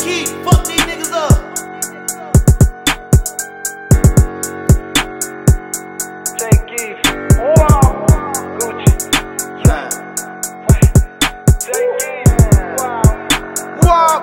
Keith, fuck these niggas up. Take Keith. Wow. Gucci. Yeah. Take Keith. Wow.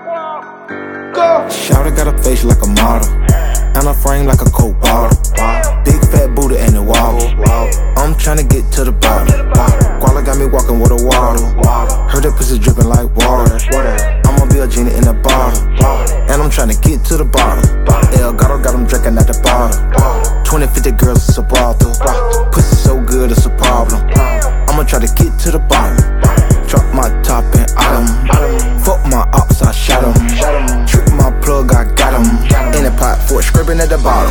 Go. Shawty got a face like a model, and a frame like a Coke bottle. Big fat booty and it wobble. I'm tryna get to the bottom. Guala got me walking with a waddle. Heard that pussy dripping like water. I'ma be a genie in a bottle, and I'm tryna get to the bottom. El Gato got 'em drinking at the bottom. 20-50 girls, it's a brothel. Pussy so good, it's a problem. I'ma try to get to the bottom. Drop my top and autumn. Fuck my ops, I shot 'em. Trick my plug, I got 'em. In the pot, for scraping at the bottom.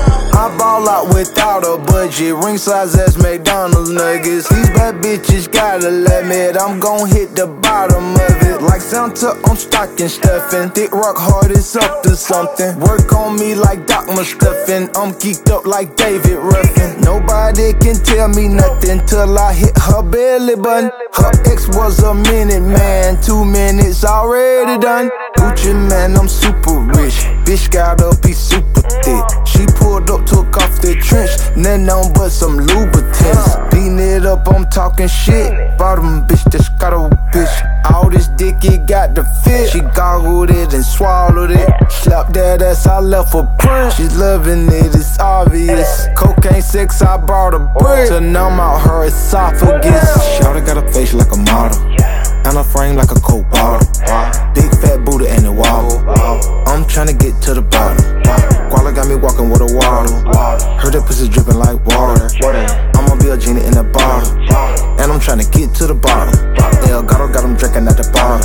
I ball out without a budget. Ring size as McDonald's nuggets. These bad bitches gotta let me. I'm gon' hit the bottom of it. Like Santa, I'm stocking stuffing. Thick rock hard, it's up to something. Work on me like Doc Mustaffin. I'm geeked up like David Ruffin. Nobody can tell me nothing till I hit her belly button. Her ex was a minute man, 2 minutes already done. Gucci man, I'm super rich. Bitch got up, he super thick. She pulled up, took off the trench. Nothing on but some lubricants. Beating it up, I'm talking shit. Bottom bitch, just got a bitch. All this dick, it got the fit. She goggled it and swallowed it. Slapped that ass, I left a print. She's loving it, it's obvious. Cocaine sex, I brought a brick to numb out her esophagus. Shawty got a face like a model, and a frame like a Coke bottle. Big fat booty and it wobble. I'm tryna get to the bottom. Guala got me walking with a waddle. Heard that pussy dripping like water. I'ma be a genie in a bottle, and I'm tryna get to the bottom. El Gato got 'em drinking at the bottom.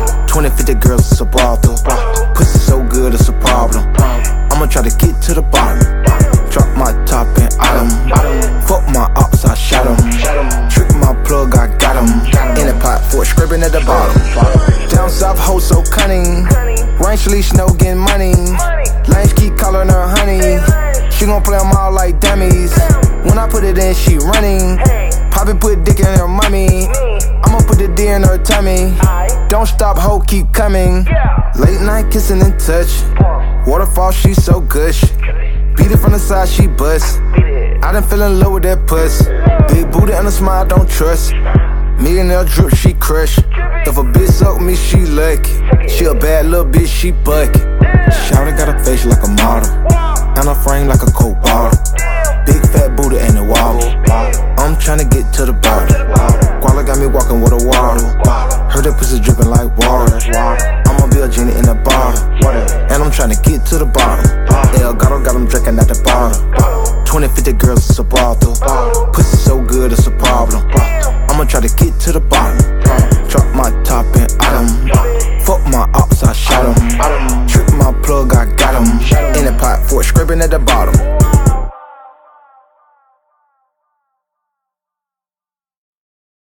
20-50 girls, it's a brothel. Pussy so good, it's a problem. I'ma try to get to the bottom. Drop my top and autumn. Fuck my ops, I shot 'em. Trick my plug, I got 'em. In the pot, for scraping at the bottom. Down south, hoe so cunning. Rain sleet, snow getting money. Lanes keep calling her honey. She gon' play 'em all like dummies. When I put it in, she running. Poppy put dick in her mommy. I'ma put the D in her tummy. Don't stop, hoe, keep coming. Late night kissing and touch. Waterfall, she so gush. Beat it from the side, she bust. I done fell in love with that puss. Big booty and a smile, don't trust. Millionaire drip, she crush. If a bitch suck me, she lucky. She a bad little bitch, she bucket. Shawty got a face like a model, and a frame like a Coke bottle. Big fat booty and it wobble. I'm tryna get to the bottom. Guala got me walking with a waddle. Heard that pussy dripping like water. I'ma be a genie in a bottle, and I'm tryna get to the bottom. El Gato got 'em drinking at the bottom. 20-50 girls, it's a brothel. Pussy so good, it's a problem. I'ma try to get to the bottom. Drop my top and autumn. Fuck my ops, I shot 'em. Trick my plug, I got 'em. In the pot, for scraping at the bottom.